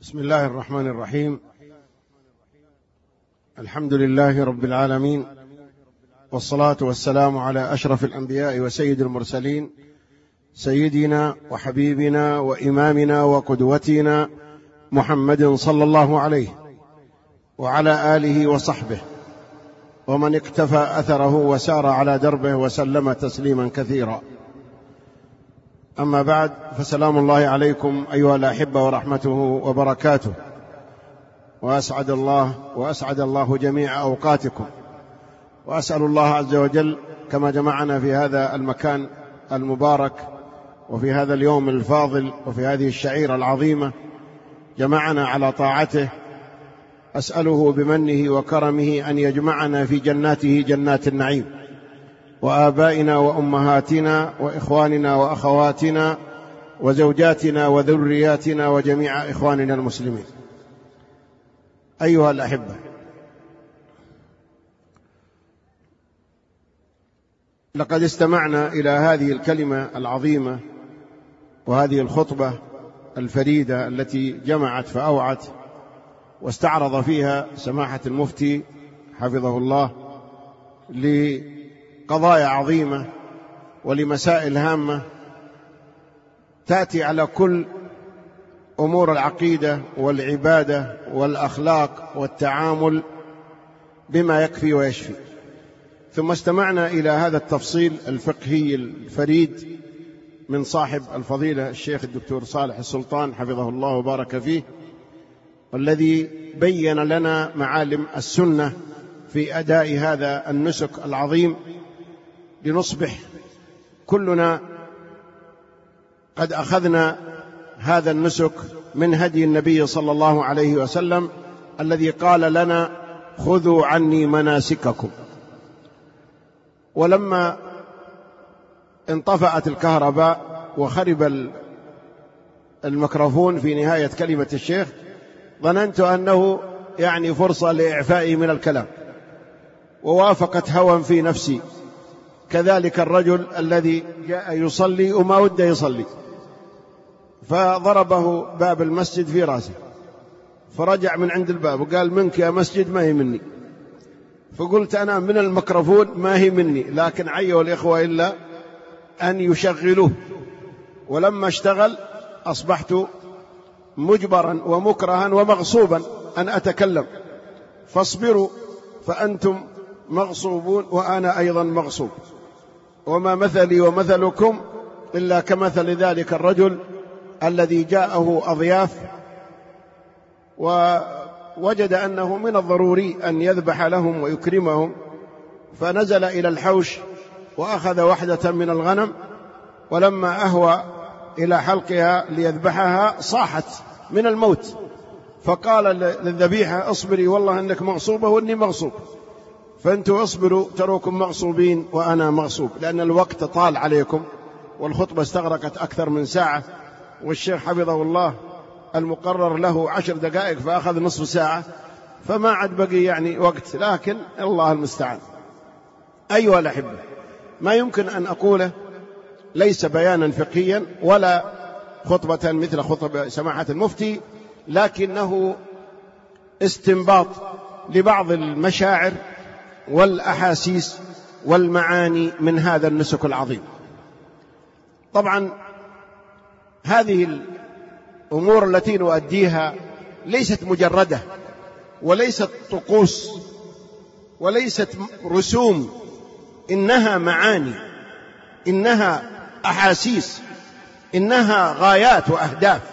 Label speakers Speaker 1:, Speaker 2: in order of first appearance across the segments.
Speaker 1: بسم الله الرحمن الرحيم. الحمد لله رب العالمين، والصلاة والسلام على أشرف الأنبياء وسيد المرسلين، سيدنا وحبيبنا وإمامنا وقدوتنا محمد صلى الله عليه وعلى آله وصحبه ومن اقتفى أثره وسار على دربه وسلم تسليما كثيرا. أما بعد، فسلام الله عليكم أيها الأحبة ورحمته وبركاته، وأسعد الله جميع أوقاتكم، وأسأل الله عز وجل كما جمعنا في هذا المكان المبارك وفي هذا اليوم الفاضل وفي هذه الشعيرة العظيمة جمعنا على طاعته، أسأله بمنه وكرمه أن يجمعنا في جناته جنات النعيم، وآبائنا وأمهاتنا وإخواننا وأخواتنا وزوجاتنا وذرياتنا وجميع إخواننا المسلمين. أيها الأحبة، لقد استمعنا إلى هذه الكلمة العظيمة وهذه الخطبة الفريدة التي جمعت فأوعت، واستعرض فيها سماحة المفتي حفظه الله لقضايا عظيمة ولمسائل هامة تأتي على كل أمور العقيدة والعبادة والأخلاق والتعامل بما يكفي ويشفي. ثم استمعنا إلى هذا التفصيل الفقهي الفريد من صاحب الفضيلة الشيخ الدكتور صالح السلطان حفظه الله وبارك فيه، والذي بين لنا معالم السنة في أداء هذا النسك العظيم، لنصبح كلنا قد أخذنا هذا النسك من هدي النبي صلى الله عليه وسلم الذي قال لنا: خذوا عني مناسككم. ولما انطفأت الكهرباء وخرب الميكروفون في نهاية كلمة الشيخ، ظننت أنه يعني فرصة لإعفائي من الكلام، ووافقت هوى في نفسي، كذلك الرجل الذي جاء يصلي وما وده يصلي، فضربه باب المسجد في رأسه، فرجع من عند الباب وقال: منك يا مسجد ما هي مني. فقلت أنا من الميكروفون ما هي مني، لكن عيوا الإخوة إلا أن يشغلوه. ولما اشتغل أصبحت مجبرا ومكرها ومغصوبا أن أتكلم، فاصبروا فأنتم مغصوبون وأنا أيضا مغصوب، وما مثلي ومثلكم إلا كمثل ذلك الرجل الذي جاءه أضياف ووجد أنه من الضروري أن يذبح لهم ويكرمهم، فنزل إلى الحوش وأخذ واحدة من الغنم، ولما أهوى إلى حلقها ليذبحها صاحت من الموت، فقال للذبيحة: اصبري والله أنك مغصوبة وإني مغصوب، فأنتوا اصبروا تروكم مغصوبين وأنا مغصوب، لأن الوقت طال عليكم والخطبة استغرقت أكثر من ساعة، والشيخ حفظه الله المقرر له 10 دقائق فأخذ نصف ساعة، فما عاد بقي يعني وقت، لكن الله المستعان. أيها الأحبة، ما يمكن أن أقوله ليس بيانا فقهيا ولا خطبة مثل خطبة سماحة المفتي، لكنه استنباط لبعض المشاعر والأحاسيس والمعاني من هذا النسك العظيم. طبعا هذه الأمور التي نؤديها ليست مجردة، وليست طقوس، وليست رسوم، إنها معاني، إنها أحاسيس، إنها غايات وأهداف.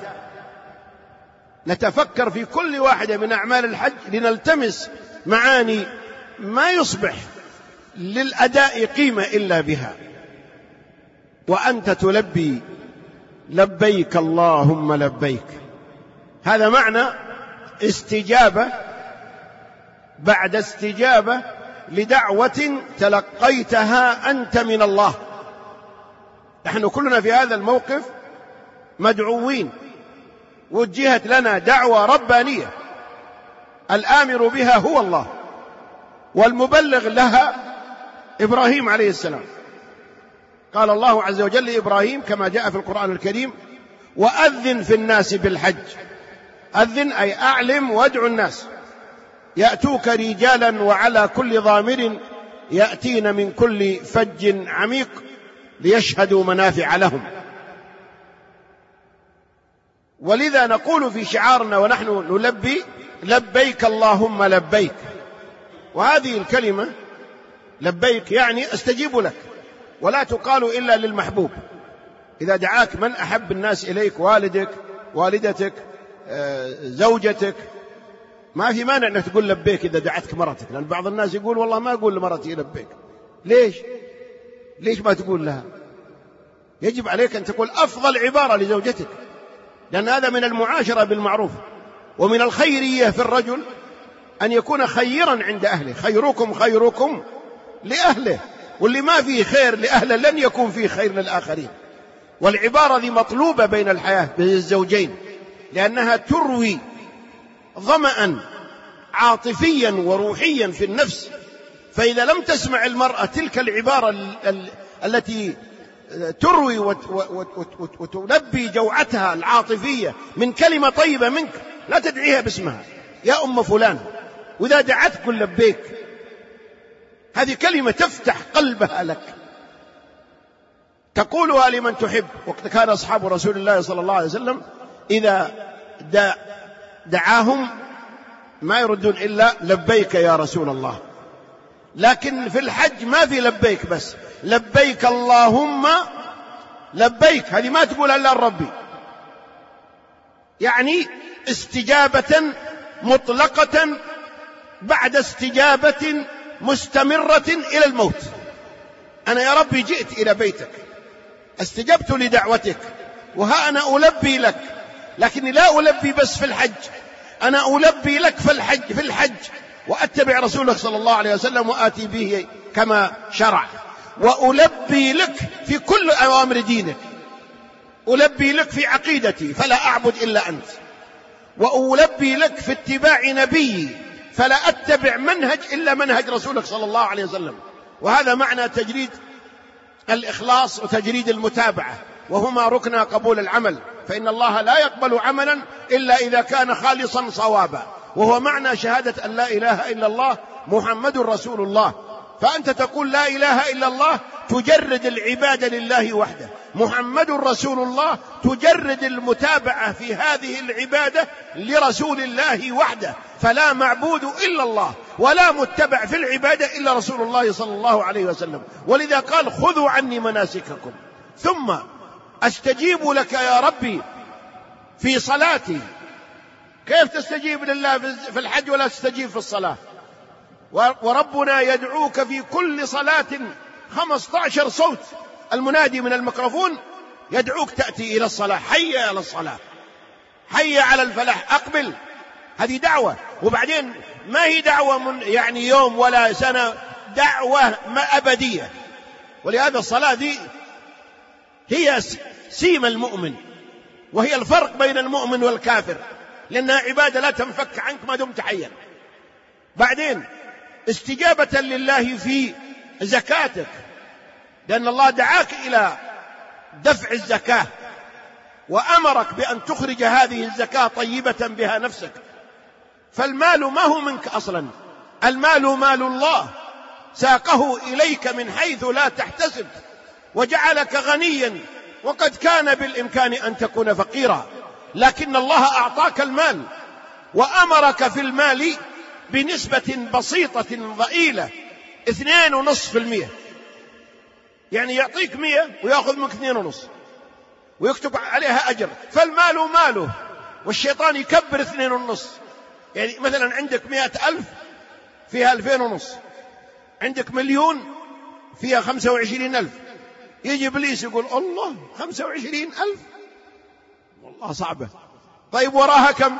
Speaker 1: نتفكر في كل واحدة من أعمال الحج لنلتمس معاني ما يصبح للأداء قيمة إلا بها. وأنت تلبي لبيك اللهم لبيك، هذا معنى استجابة بعد استجابة لدعوة تلقيتها أنت من الله. نحن كلنا في هذا الموقف مدعوين، وجهت لنا دعوة ربانية، الآمر بها هو الله، والمبلغ لها إبراهيم عليه السلام. قال الله عز وجل لإبراهيم كما جاء في القرآن الكريم: وأذن في الناس بالحج أذن أي أعلم وادعو الناس يأتوك رجالا وعلى كل ضامر يأتين من كل فج عميق ليشهدوا منافع لهم. ولذا نقول في شعارنا ونحن نلبي: لبيك اللهم لبيك. وهذه الكلمة لبيك يعني استجيب لك، ولا تقال إلا للمحبوب. إذا دعاك من أحب الناس إليك، والدك، والدتك، زوجتك، ما في مانع أنك تقول لبيك إذا دعتك مرتك، لأن بعض الناس يقول والله ما أقول لمرتي لبيك. ليش ما تقول لها؟ يجب عليك أن تقول أفضل عبارة لزوجتك، لأن هذا من المعاشرة بالمعروف، ومن الخيرية في الرجل أن يكون خيرا عند أهله. خيركم خيركم لأهله، واللي ما فيه خير لأهله لن يكون فيه خير للآخرين. والعبارة ذي مطلوبة بين الحياة بين الزوجين، لأنها تروي ظمأ عاطفيا وروحيا في النفس. فإذا لم تسمع المرأة تلك العبارة التي تروي وتلبي جوعتها العاطفية من كلمة طيبة منك، لا تدعيها باسمها يا أم فلان، وإذا دعتك قل لبيك. هذه كلمة تفتح قلبها لك، تقولها لمن تحب. وقد كان أصحاب رسول الله صلى الله عليه وسلم إذا دعاهم ما يردون إلا لبيك يا رسول الله. لكن في الحج ما في لبيك بس، لبيك اللهم لبيك، هذه ما تقول إلا الربي، يعني استجابة مطلقة بعد استجابة مستمرة إلى الموت. أنا يا ربي جئت إلى بيتك، استجبت لدعوتك، وها أنا ألبي لك، لكني لا ألبي بس في الحج، أنا ألبي لك في الحج وأتبع رسولك صلى الله عليه وسلم وآتي به كما شرع، وألبي لك في كل أوامر دينك، ألبي لك في عقيدتي فلا أعبد إلا أنت، وألبي لك في اتباع نبيي فلا أتبع منهج إلا منهج رسولك صلى الله عليه وسلم. وهذا معنى تجريد الإخلاص وتجريد المتابعة، وهما ركن قبول العمل، فإن الله لا يقبل عملا إلا إذا كان خالصا صوابا، وهو معنى شهادة أن لا إله إلا الله محمد رسول الله. فأنت تقول لا إله إلا الله تجرد العبادة لله وحده، محمد رسول الله تجرد المتابعة في هذه العبادة لرسول الله وحده، فلا معبود إلا الله ولا متبع في العبادة إلا رسول الله صلى الله عليه وسلم. ولذا قال خذوا عني مناسككم ثم أستجيب لك يا ربي في صلاتي. كيف تستجيب لله في الحج ولا تستجيب في الصلاة؟ وربنا يدعوك في كل صلاة 15 صوت، المنادي من الميكروفون يدعوك تأتي إلى الصلاة، حي على الصلاة، حي على الفلاح، أقبل. هذه دعوة، وبعدين ما هي دعوة من يعني يوم ولا سنة، دعوة أبدية. ولهذا الصلاة دي هي سيم المؤمن، وهي الفرق بين المؤمن والكافر، لأنها عبادة لا تنفك عنك ما دمت حيا. بعدين استجابة لله في زكاتك، لأن الله دعاك إلى دفع الزكاة وأمرك بأن تخرج هذه الزكاة طيبة بها نفسك. فالمال ما هو منك أصلا، المال مال الله ساقه إليك من حيث لا تحتسب وجعلك غنيا، وقد كان بالإمكان أن تكون فقيرا، لكن الله أعطاك المال وأمرك في المال بنسبة بسيطة ضئيلة 2.5%، يعني يعطيك 100 ويأخذ منك 2.5 ويكتب عليها أجر. فالمال ماله، والشيطان يكبر 2.5. يعني مثلا عندك 100,000 فيها 2,500، عندك 1,000,000 فيها 25,000. يجي إبليس يقول الله 25,000 والله صعبة، طيب وراها كم؟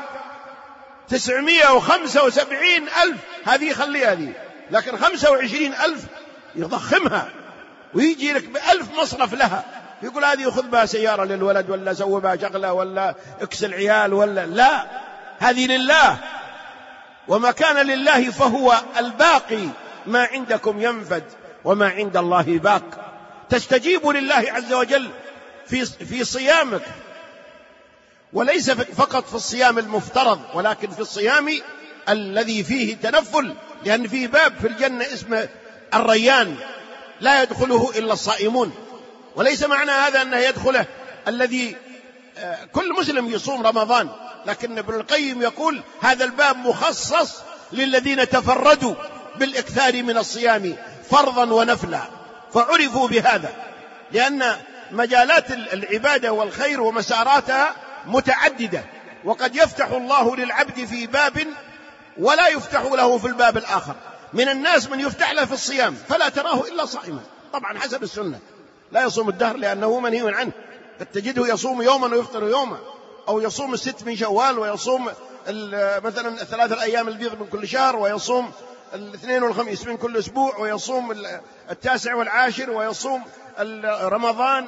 Speaker 1: 975,000. هذه خليها هذه، لكن 25,000 يضخمها ويجي لك ب1,000 مصرف لها، يقول هذه خذ بها سيارة للولد، ولا سوي بها شغلة، ولا اكس العيال، ولا لا، هذه لله. وما كان لله فهو الباقي، ما عندكم ينفد وما عند الله باق. تستجيب لله عز وجل في صيامك وليس فقط في الصيام المفترض، ولكن في الصيام الذي فيه تنفل، لأن فيه باب في الجنة اسمه الريان لا يدخله إلا الصائمون. وليس معنى هذا أنه يدخله الذي كل مسلم يصوم رمضان، لكن ابن القيم يقول هذا الباب مخصص للذين تفردوا بالإكثار من الصيام فرضا ونفلا، فعرفوا بهذا، لأن مجالات العبادة والخير ومساراتها متعددة، وقد يفتح الله للعبد في باب ولا يفتح له في الباب الآخر. من الناس من يفتح له في الصيام فلا تراه إلا صائما، طبعا حسب السنة، لا يصوم الدهر لأنه منهي عنه، قد تجده يصوم يوما ويفطر يوما، أو يصوم 6 من شوال، ويصوم مثلا 3 أيام البيض من كل شهر، ويصوم 2 والخميس من كل أسبوع، ويصوم 9 والعاشر، ويصوم رمضان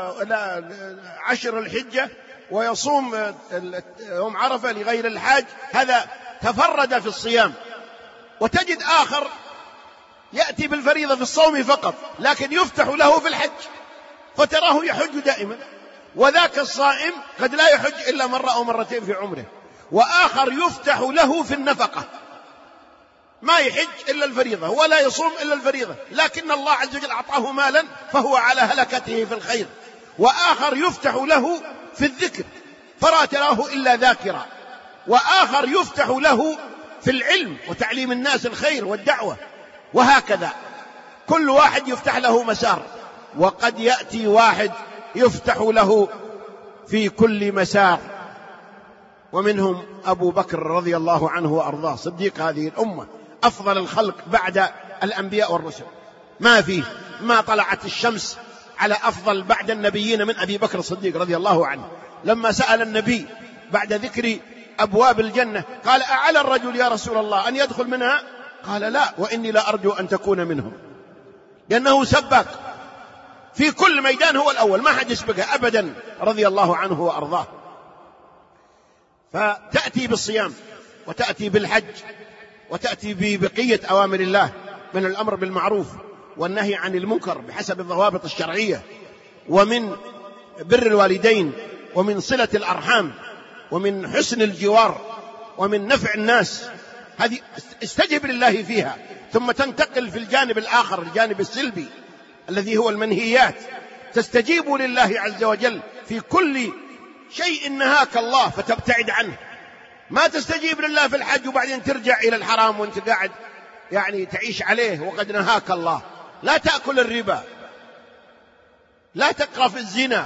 Speaker 1: 10 الحجة، ويصوم يوم عرفة لغير الحاج. هذا تفرد في الصيام. وتجد آخر يأتي بالفريضة في الصوم فقط، لكن يفتح له في الحج، فتراه يحج دائما. وذاك الصائم قد لا يحج إلا مرة أو مرتين في عمره. وآخر يفتح له في النفقة، ما يحج إلا الفريضة ولا يصوم إلا الفريضة، لكن الله عز وجل أعطاه مالا فهو على هلكته في الخير. وآخر يفتح له في الذكر فلا تراه إلا ذاكرا. وآخر يفتح له في العلم وتعليم الناس الخير والدعوة. وهكذا كل واحد يفتح له مسار. وقد يأتي واحد يفتح له في كل مسار، ومنهم أبو بكر رضي الله عنه وأرضاه، صديق هذه الأمة، أفضل الخلق بعد الأنبياء والرسل. ما طلعت الشمس على أفضل بعد النبيين من أبي بكر الصديق رضي الله عنه. لما سأل النبي بعد ذكر أبواب الجنة قال: أعلى الرجل يا رسول الله أن يدخل منها؟ قال: لا، وإني لا أرجو أن تكون منهم، لأنه سباق في كل ميدان، هو الأول، ما حد يسبقه أبدا رضي الله عنه وأرضاه. فتأتي بالصيام، وتأتي بالحج، وتأتي ببقية أوامر الله من الأمر بالمعروف والنهي عن المنكر بحسب الضوابط الشرعية، ومن بر الوالدين، ومن صلة الأرحام، ومن حسن الجوار، ومن نفع الناس. هذه استجب لله فيها، ثم تنتقل في الجانب الآخر، الجانب السلبي الذي هو المنهيات. تستجيب لله عز وجل في كل شيء نهاك الله فتبتعد عنه. ما تستجيب لله في الحج وبعدين ترجع إلى الحرام وانت قاعد تعيش عليه وقد نهاك الله. لا تأكل الربا، لا تقع في الزنا،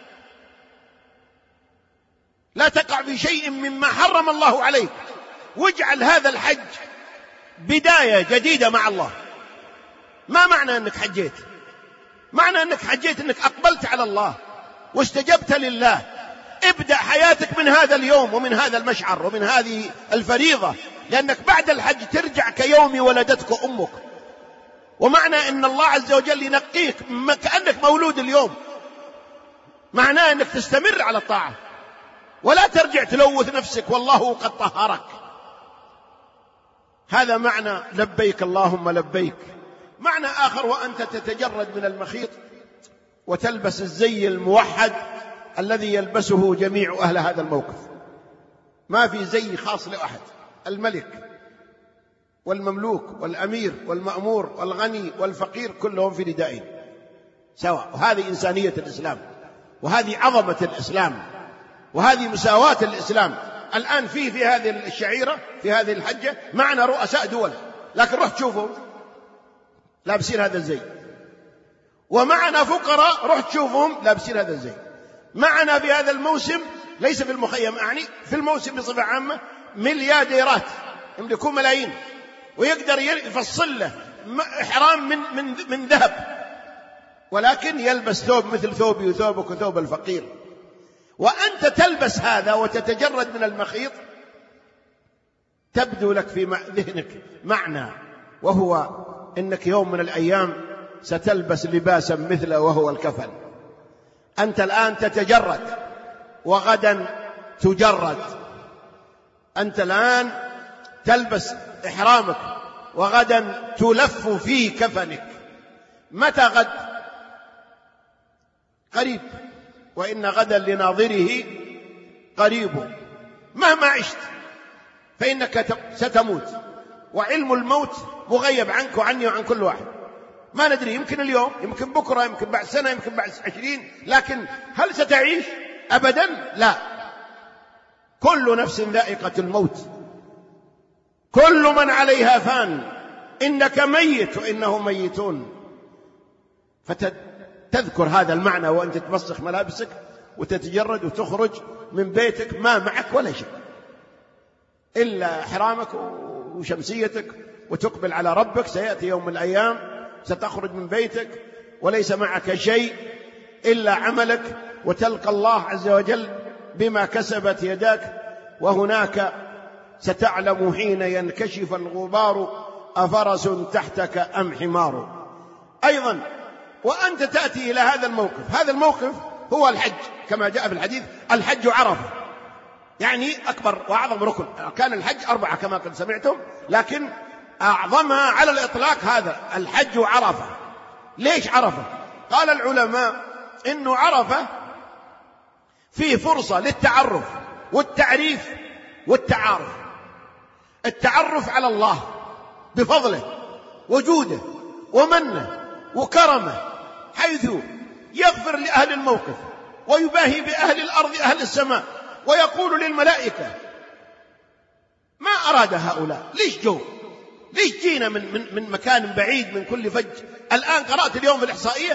Speaker 1: لا تقع في شيء مما حرم الله عليك، واجعل هذا الحج بداية جديدة مع الله. ما معنى أنك حجيت؟ معنى أنك حجيت أنك أقبلت على الله واستجبت لله. ابدأ حياتك من هذا اليوم ومن هذا المشعر ومن هذه الفريضة، لأنك بعد الحج ترجع كيوم ولدتك أمك. ومعنى أن الله عز وجل ينقيك كأنك مولود اليوم، معناه أنك تستمر على الطاعة ولا ترجع تلوث نفسك، والله قد طهرك. هذا معنى لبيك اللهم لبيك. معنى آخر: وأنت تتجرد من المخيط وتلبس الزي الموحد الذي يلبسه جميع أهل هذا الموقف. ما في زي خاص لأحد، الملك والمملوك والأمير والمأمور والغني والفقير كلهم في ردائين سواء. وهذه إنسانية الإسلام، وهذه عظمة الإسلام، وهذه مساواة الإسلام. الآن في هذه الشعيرة، في هذه الحجة، معنا رؤساء دول، لكن روح تشوفهم لابسين هذا الزي، ومعنا فقراء روح تشوفهم لابسين هذا الزي. معنا في هذا الموسم، ليس في المخيم أعني، في الموسم بصفة عامة، مليارديرات يملكون ملايين، ويقدر يفصل له إحرام من ذهب، ولكن يلبس ثوب مثل ثوبي وثوبك وثوب الفقير. وأنت تلبس هذا وتتجرد من المخيط، تبدو لك في ذهنك معنى، وهو إنك يوم من الأيام ستلبس لباسا مثله وهو الكفن. أنت الآن تتجرد وغدا تجرد. أنت الآن تلبس إحرامك وغدا تلف في كفنك. متى غد؟ قريب، وإن غدا لناظره قريب مهما عشت فإنك ستموت، وعلم الموت مغيب عنك وعني وعن كل واحد. ما ندري، يمكن اليوم، يمكن بكرة، يمكن بعد سنة، يمكن بعد 20، لكن هل ستعيش؟ أبدا لا. كل نفس ذائقة الموت، كل من عليها فان، إنك ميت وإنهم ميتون. فتذكر هذا المعنى وأنت تمسخ ملابسك وتتجرد وتخرج من بيتك، ما معك ولا شيء إلا حرامك وشمسيتك، وتقبل على ربك. سيأتي يوم من الأيام ستخرج من بيتك وليس معك شيء إلا عملك، وتلقى الله عز وجل بما كسبت يداك. وهناك ستعلم حين ينكشف الغبار أفرس تحتك أم حمار. أيضا وأنت تأتي إلى هذا الموقف، هذا الموقف هو الحج كما جاء في الحديث: الحج عرفة، يعني أكبر وأعظم ركن. كان الحج 4 كما قد سمعتم، لكن أعظمها على الإطلاق هذا الحج عرفة. ليش عرفة؟ قال العلماء إنه عرفة فيه فرصة للتعرف والتعريف والتعارف. التعرف على الله بفضله وجوده ومنه وكرمه، حيث يغفر لأهل الموقف ويباهي بأهل الأرض أهل السماء، ويقول للملائكة: ما أراد هؤلاء؟ ليش جو؟ ليش جينا من مكان بعيد من كل فج؟ الآن قرأت اليوم في الإحصائية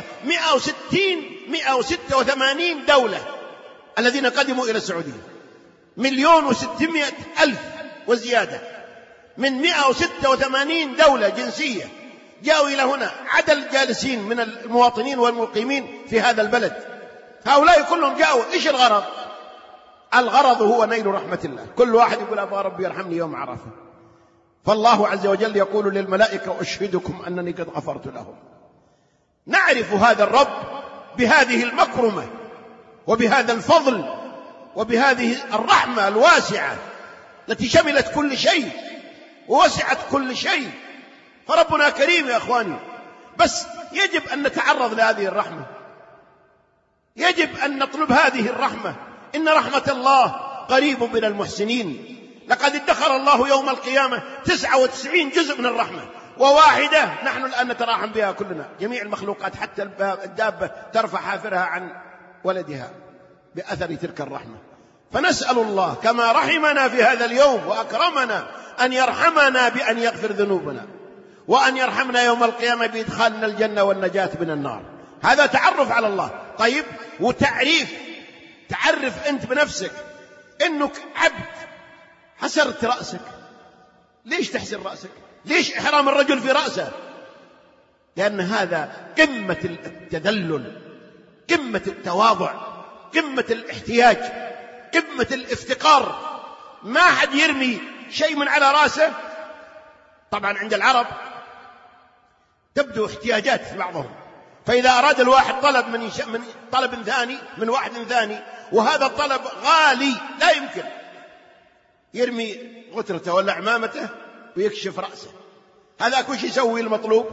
Speaker 1: 186 دولة الذين قدموا إلى السعودية، 1,600,000 وزيادة، من 186 دولة جنسية جاءوا إلى هنا. عدد الجالسين من المواطنين والمقيمين في هذا البلد، هؤلاء كلهم جاءوا. إيش الغرض؟ الغرض هو نيل رحمة الله. كل واحد يقول: أبا ربي يرحمني يوم عرفة. فالله عز وجل يقول للملائكة: أشهدكم أنني قد غفرت لهم. نعرف هذا الرب بهذه المكرمة وبهذا الفضل وبهذه الرحمة الواسعة التي شملت كل شيء ووسعت كل شيء. فربنا كريم يا أخواني، بس يجب أن نتعرض لهذه الرحمة، يجب أن نطلب هذه الرحمة. إن رحمة الله قريب من المحسنين. لقد ادخر الله يوم القيامة 99 جزء من الرحمة، وواحدة نحن الآن نتراحم بها كلنا، جميع المخلوقات، حتى الدابة ترفع حافرها عن ولدها بأثر تلك الرحمة. فنسأل الله كما رحمنا في هذا اليوم وأكرمنا أن يرحمنا بأن يغفر ذنوبنا، وأن يرحمنا يوم القيامة بإدخالنا الجنة والنجاة من النار. هذا تعرف على الله. طيب، وتعريف، تعرف أنت بنفسك أنك عبد. حسرت رأسك، ليش تحسر رأسك؟ ليش إحرام الرجل في رأسه؟ لأن هذا قمة التذلل، قمة التواضع، قمة الاحتياج، قمة الافتقار. ما حد يرمي شيء من على رأسه. طبعا عند العرب تبدو احتياجات في بعضهم، فإذا أراد الواحد طلب من طلب ثاني من واحد ثاني، وهذا الطلب غالي، لا يمكن، يرمي غترته ولا عمامته ويكشف رأسه. هذا كل شيء يسوي المطلوب،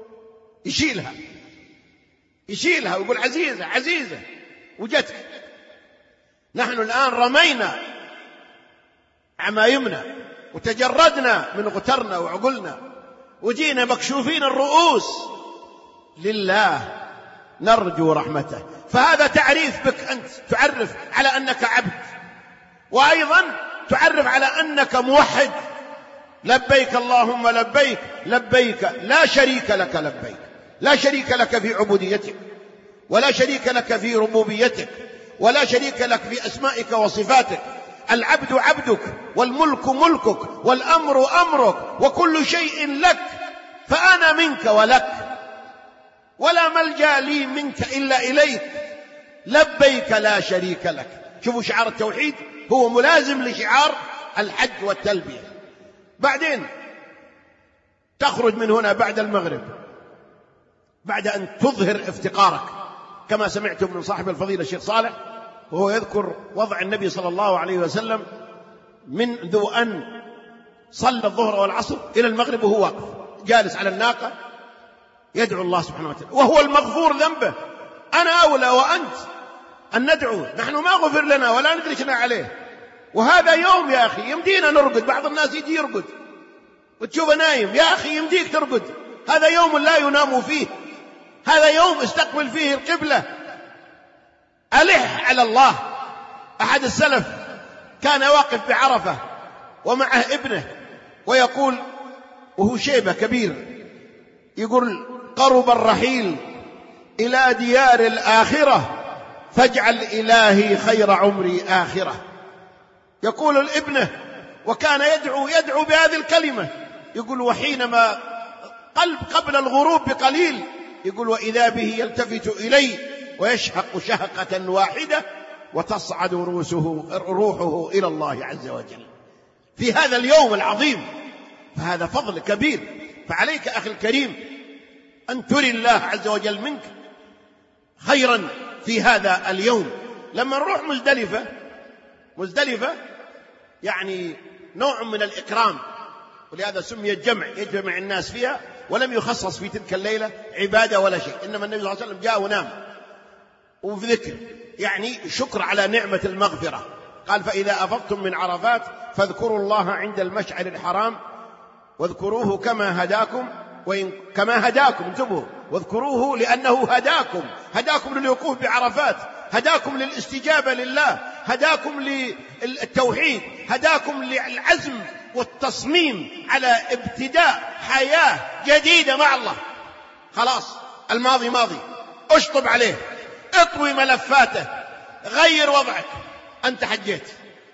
Speaker 1: يشيلها ويقول: عزيزة عزيزة وجدك. نحن الآن رمينا عمايمنا وتجردنا من غترنا وعقلنا وجينا مكشوفين الرؤوس لله نرجو رحمته. فهذا تعريف بك، أنت تعرف على أنك عبد، وأيضا تعرف على أنك موحد. لبيك اللهم لبيك، لبيك لا شريك لك لبيك. لا شريك لك في عبوديتك، ولا شريك لك في ربوبيتك، ولا شريك لك في أسمائك وصفاتك. العبد عبدك، والملك ملكك، والأمر أمرك، وكل شيء لك، فأنا منك ولك، ولا ملجأ لي منك إلا إليك. لبيك لا شريك لك. شوفوا شعار التوحيد هو ملازم لشعار الحج والتلبية. بعدين تخرج من هنا بعد المغرب، بعد أن تظهر افتقارك، كما سمعتم من صاحب الفضيلة الشيخ صالح وهو يذكر وضع النبي صلى الله عليه وسلم منذ أن صلى الظهر والعصر إلى المغرب وهو واقف جالس على الناقة يدعو الله سبحانه وتعالى، وهو المغفور ذنبه. أنا أولى وأنت أن ندعو. نحن ما غفر لنا ولا ندركنا عليه، وهذا يوم يا أخي يمدينا نرقد. بعض الناس يجي يرقد وتشوفه نايم، يا أخي يمديك ترقد، هذا يوم لا ينام فيه، هذا يوم استقبل فيه القبلة، ألح على الله. أحد السلف كان واقف بعرفة ومعه ابنه ويقول وهو شيبة كبير، يقول: قرب الرحيل إلى ديار الآخرة فاجعل إلهي خير عمري آخرة. يقول الابنه وكان يدعو بهذه الكلمة، يقول: وحينما قبل الغروب بقليل، يقول: وإذا به يلتفت إلي ويشهق شهقة واحدة وتصعد روحه إلى الله عز وجل في هذا اليوم العظيم. فهذا فضل كبير. فعليك أخي الكريم أن تري الله عز وجل منك خيرا في هذا اليوم. لما نروح مزدلفة يعني نوع من الإكرام، ولهذا سمي الجمع، يجمع الناس فيها، ولم يخصص في تلك الليلة عبادة ولا شيء، إنما النبي صلى الله عليه وسلم جاء ونام وفي ذكر، يعني شكر على نعمة المغفرة. قال: فإذا أفضتم من عرفات فاذكروا الله عند المشعر الحرام واذكروه كما هداكم انتبهوا، واذكروه لأنه هداكم للوقوف بعرفات، هداكم للاستجابة لله، هداكم للتوحيد، هداكم للعزم والتصميم على ابتداء حياة جديدة مع الله. خلاص الماضي ماضي، اشطب عليه، اطوي ملفاته، غير وضعك، أنت حجيت.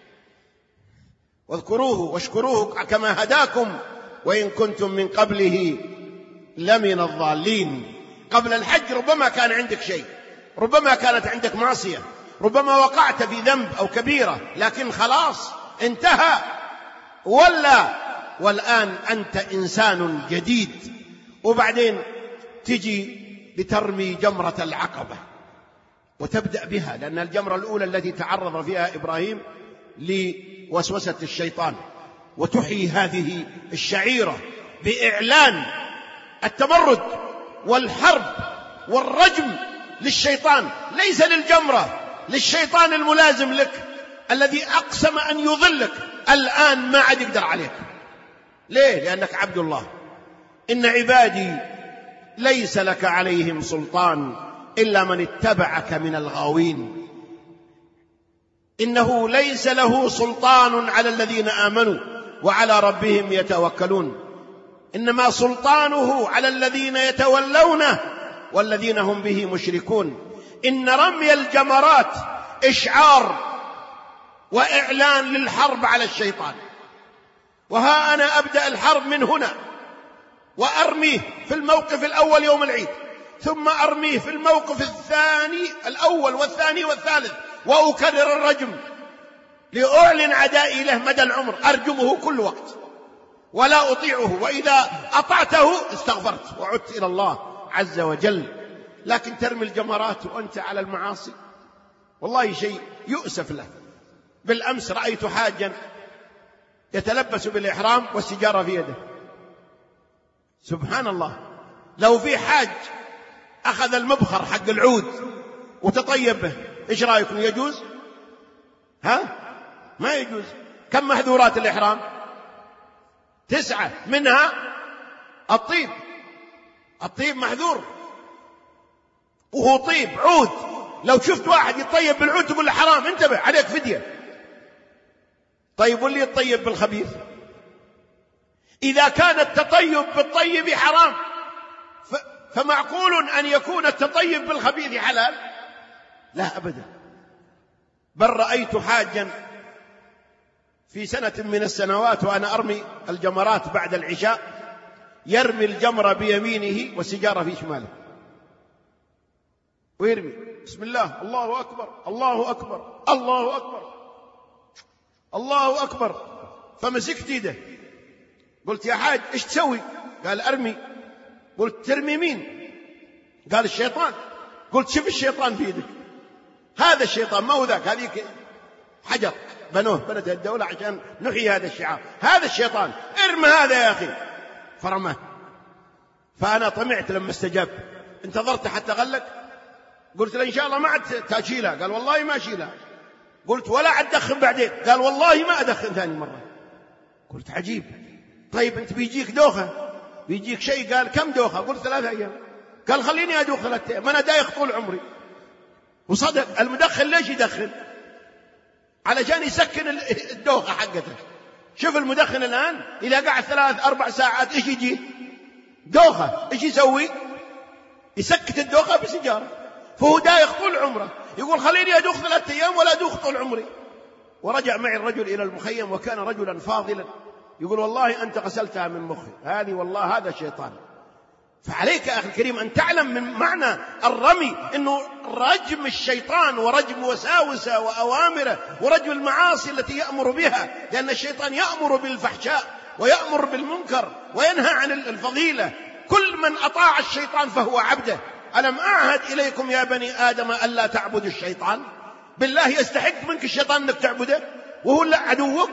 Speaker 1: واذكروه واشكروه كما هداكم وإن كنتم من قبله لمن الضالين. قبل الحج ربما كان عندك شيء، ربما كانت عندك معصية، ربما وقعت في ذنب أو كبيرة، لكن خلاص انتهى، والآن أنت إنسان جديد. وبعدين تجي لترمي جمرة العقبة وتبدأ بها، لأن الجمرة الأولى التي تعرض فيها إبراهيم لوسوسة الشيطان، وتحيي هذه الشعيرة بإعلان التمرد والحرب والرجم للشيطان، ليس للجمرة، للشيطان الملازم لك الذي أقسم أن يضلك. الآن ما عاد يقدر عليك. ليه؟ لأنك عبد الله. إن عبادي ليس لك عليهم سلطان إلا من اتبعك من الغاوين. إنه ليس له سلطان على الذين آمنوا وعلى ربهم يتوكلون، إنما سلطانه على الذين يتولونه والذين هم به مشركون. إن رمي الجمرات إشعار وإعلان للحرب على الشيطان، وها أنا أبدأ الحرب من هنا، وأرميه في الموقف الأول يوم العيد، ثم أرميه في الموقف الثاني الأول والثاني والثالث، وأكرر الرجم لأعلن عدائي له مدى العمر، أرجمه كل وقت ولا أطيعه، وإذا أطعته استغفرت وعدت إلى الله عز وجل. لكن ترمي الجمرات وأنت على المعاصي، والله شيء يؤسف له. بالأمس رأيت حاجا يتلبس بالإحرام والسجارة في يده. سبحان الله، لو في حاج أخذ المبخر حق العود وتطيب به، إيش رأيكم؟ يجوز؟ ما يجوز. كم محذورات الإحرام؟ 9، منها الطيب محذور، وهو طيب عود. لو شفت واحد يطيب بالعود تقول له حرام، انتبه عليك فدية. طيب واللي يطيب بالخبيث؟ إذا كان التطيب بالطيب حرام، فمعقول أن يكون التطيب بالخبيث حلال؟ لا أبدا. بل رأيت حاجا في سنة من السنوات وأنا أرمي الجمرات بعد العشاء، يرمي الجمرة بيمينه والسجارة في شماله، ويرمي بسم الله، الله أكبر الله أكبر الله أكبر الله أكبر. فمسكت يده قلت: يا حاج إيش تسوي؟ قال: أرمي. قلت: ترمي مين؟ قال: الشيطان. قلت: شوف الشيطان في يدك، هذا الشيطان ما هو ذاك، هذيك حجر بنتها الدولة عشان نحيي هذا الشعار، هذا الشيطان، ارمي هذا يا أخي. فرماه. فأنا طمعت لما استجاب، انتظرت حتى غلق، قلت له إن شاء الله ما عاد تشيلها. قال والله ما أشيلها. قلت ولا عاد أدخن بعدين. قال والله ما أدخن ثاني مرة. قلت عجيب. طيب أنت بيجيك دوخة، بيجيك شيء. قال كم دوخة؟ قلت 3 أيام. قال خليني أدوخ 3 أيام، ما أنا دايخ طول عمري. وصدق. المدخن ليش يدخن؟ علشان يسكن الدوخة حقته. شوف المدخن الآن إذا قعد 3-4 ساعات إيش يجي؟ دوخة. إيش يسوي؟ يسكت الدوخة بسيجارة. فهو دايخ طول عمره. يقول خليني أدوخ 3 أيام ولا أدوخ طول عمري. ورجع معي الرجل إلى المخيم وكان رجلا فاضلا. يقول والله أنت غسلتها من مخي هذه، والله هذا الشيطان. فعليك أخي الكريم أن تعلم من معنى الرمي أنه رجم الشيطان ورجم وساوسه وأوامره ورجم المعاصي التي يأمر بها، لأن الشيطان يأمر بالفحشاء ويأمر بالمنكر وينهى عن الفضيلة. كل من أطاع الشيطان فهو عبده. ألم أعهد إليكم يا بني آدم ألا تعبدوا الشيطان؟ بالله يستحق منك الشيطان أنك تعبده وهو عدوك؟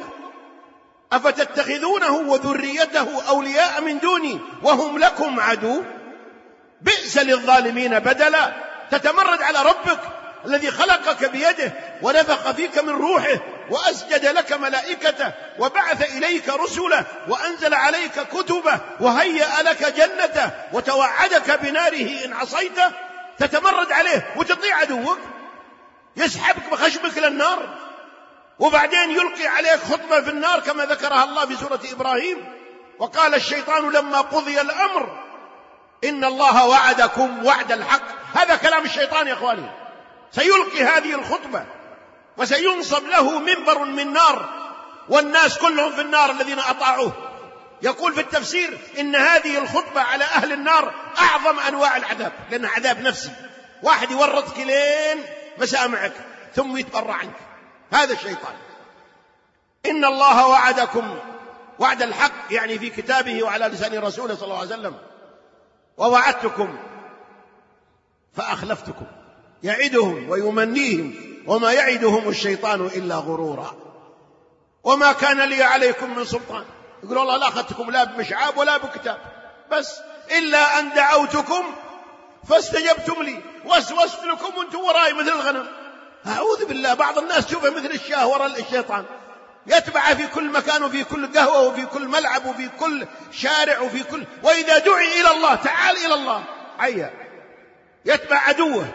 Speaker 1: أفتتخذونه وذريته أولياء من دوني وهم لكم عدو؟ بئس للظالمين بدلا. تتمرد على ربك الذي خلقك بيده ونفخ فيك من روحه وأسجد لك ملائكته وبعث إليك رسله وأنزل عليك كتبه وهيأ لك جنته وتوعدك بناره إن عصيته. تتمرد عليه وتطيع عدوك يسحبك بخشمك للنار، وبعدين يلقي عليك خطبة في النار كما ذكرها الله في سورة إبراهيم. وقال الشيطان لما قضي الأمر إن الله وعدكم وعد الحق. هذا كلام الشيطان يا إخواني. سيلقي هذه الخطبة وسينصب له منبر من نار والناس كلهم في النار الذين أطاعوه. يقول في التفسير إن هذه الخطبة على أهل النار أعظم أنواع العذاب، لأنها عذاب نفسي. واحد يورطك لين مسامعك ثم يتبرع عنك. هذا الشيطان. إن الله وعدكم وعد الحق، يعني في كتابه وعلى لسان رسوله صلى الله عليه وسلم. ووعدتكم فأخلفتكم. يعدهم ويمنيهم وما يعدهم الشيطان إلا غرورا. وما كان لي عليكم من سلطان. يقول الله لا أخذتكم لا بمشعاب ولا بكتاب بس إلا أن دعوتكم فاستجبتم لي وسوست لكم وانتم وراي مثل الغنم. أعوذ بالله. بعض الناس تشوفه مثل الشاه وراء الشيطان، يتبع في كل مكان وفي كل قهوة وفي كل ملعب وفي كل شارع وفي كل، وإذا دعي إلى الله تعال إلى الله عيا يتبع عدوه.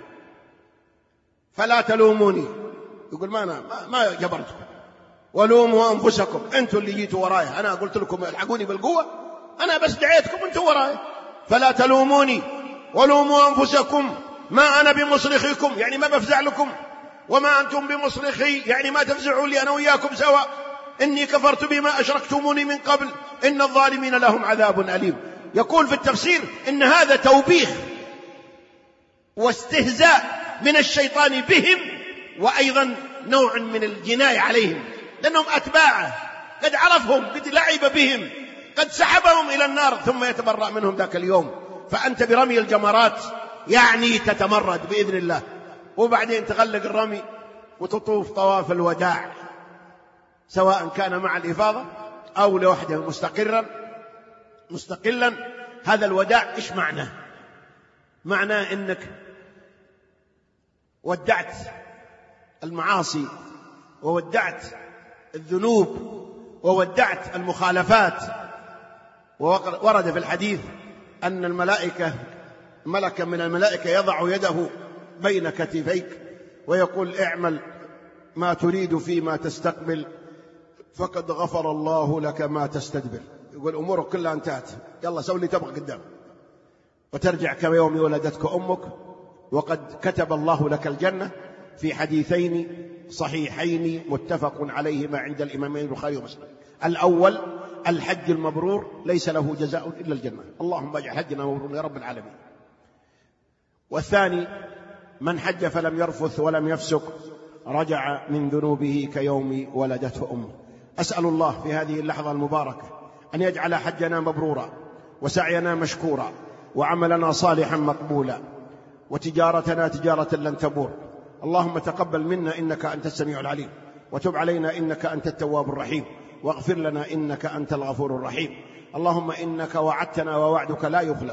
Speaker 1: فلا تلوموني. يقول ما جبرتكم ولوموا أنفسكم. أنتم اللي جيتوا وراي، أنا قلت لكم الحقوني بالقوة، أنا بس دعيتكم أنتم وراي. فلا تلوموني ولوموا أنفسكم ما أنا بمصرخكم، يعني ما بفزع لكم، وما أنتم بمصرخي، يعني ما تفزعوا لي أنا وياكم سواء. إني كفرت بما أشركتموني من قبل إن الظالمين لهم عذاب أليم. يقول في التفسير إن هذا توبيخ واستهزاء من الشيطان بهم، وأيضا نوع من الجناية عليهم، لأنهم أتباعه، قد عرفهم، قد لعب بهم، قد سحبهم إلى النار ثم يتبرأ منهم ذاك اليوم. فأنت برمي الجمرات يعني تتمرد بإذن الله، وبعدين تغلق الرمي وتطوف طواف الوداع، سواء كان مع الإفاضة أو لوحده مستقلا. هذا الوداع إيش معناه؟ معناه إنك ودعت المعاصي وودعت الذنوب وودعت المخالفات. ورد في الحديث أن الملائكة، ملكا من الملائكة يضع يده بين كتفيك ويقول اعمل ما تريد فيما تستقبل فقد غفر الله لك ما تستدبر. يقول أمورك كلها انتهت، يلا سوي اللي تبغى قدام، وترجع كيوم ولدتك أمك، وقد كتب الله لك الجنة في حديثين صحيحين متفق عليهما عند الإمامين البخاري ومسلم. الأول الحج المبرور ليس له جزاء إلا الجنة، اللهم اجعل حجنا مبرور يا رب العالمين. والثاني من حج فلم يرفث ولم يفسق رجع من ذنوبه كيوم ولدته أمه. أسأل الله في هذه اللحظة المباركة أن يجعل حجنا مبرورا وسعينا مشكورا وعملنا صالحا مقبولا وتجارتنا تجارة لن تبور. اللهم تقبل منا إنك أنت السميع العليم، وتب علينا إنك أنت التواب الرحيم، واغفر لنا إنك أنت الغفور الرحيم. اللهم إنك وعدتنا ووعدك لا يخلف،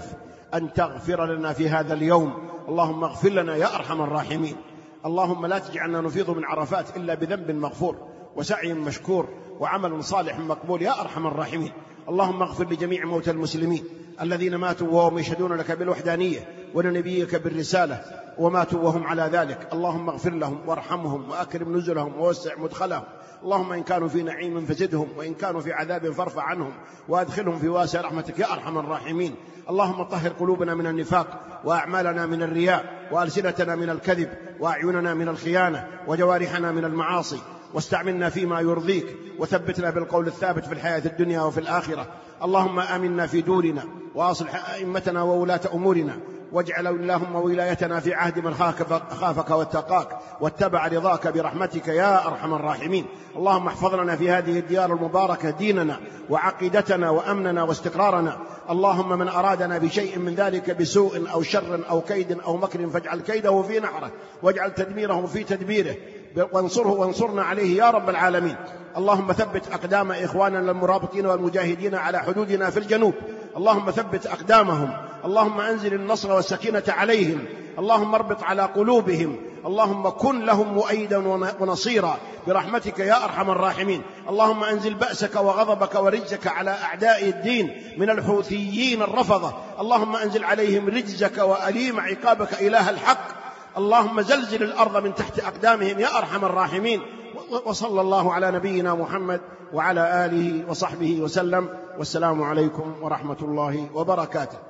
Speaker 1: أن تغفر لنا في هذا اليوم. اللهم اغفر لنا يا أرحم الراحمين. اللهم لا تجعلنا نفيض من عرفات إلا بذنب مغفور وسعي مشكور وعمل صالح مقبول يا أرحم الراحمين. اللهم اغفر لجميع موتى المسلمين الذين ماتوا وهم يشهدون لك بالوحدانية ولنبيك بالرسالة وماتوا وهم على ذلك. اللهم اغفر لهم وارحمهم وأكرم نزلهم ووسع مدخلهم. اللهم إن كانوا في نعيم فزدهم وإن كانوا في عذاب فارفع عنهم وأدخلهم في واسع رحمتك يا أرحم الراحمين. اللهم طهر قلوبنا من النفاق وأعمالنا من الرياء وألسنتنا من الكذب وأعيننا من الخيانة وجوارحنا من المعاصي، واستعملنا فيما يرضيك وثبتنا بالقول الثابت في الحياة الدنيا وفي الآخرة. اللهم آمنا في دورنا وأصلح أئمتنا وولاة أمورنا، واجعل اللهم ولايتنا في عهد من خافك واتقاك واتبع رضاك برحمتك يا أرحم الراحمين. اللهم احفظ لنا في هذه الديار المباركة ديننا وعقيدتنا وأمننا واستقرارنا. اللهم من أرادنا بشيء من ذلك بسوء أو شر أو كيد أو مكر فاجعل كيده في نحره واجعل تدميره في تدبيره وانصرنا عليه يا رب العالمين. اللهم ثبت أقدام إخواننا المرابطين والمجاهدين على حدودنا في الجنوب. اللهم ثبت أقدامهم. اللهم أنزل النصر والسكينة عليهم. اللهم اربط على قلوبهم. اللهم كن لهم مؤيدا ونصيرا برحمتك يا أرحم الراحمين. اللهم أنزل بأسك وغضبك ورجزك على أعداء الدين من الحوثيين الرفضة. اللهم أنزل عليهم رجزك وأليم عقابك إله الحق. اللهم زلزل الأرض من تحت أقدامهم يا أرحم الراحمين. وصلى الله على نبينا محمد وعلى آله وصحبه وسلم، والسلام عليكم ورحمة الله وبركاته.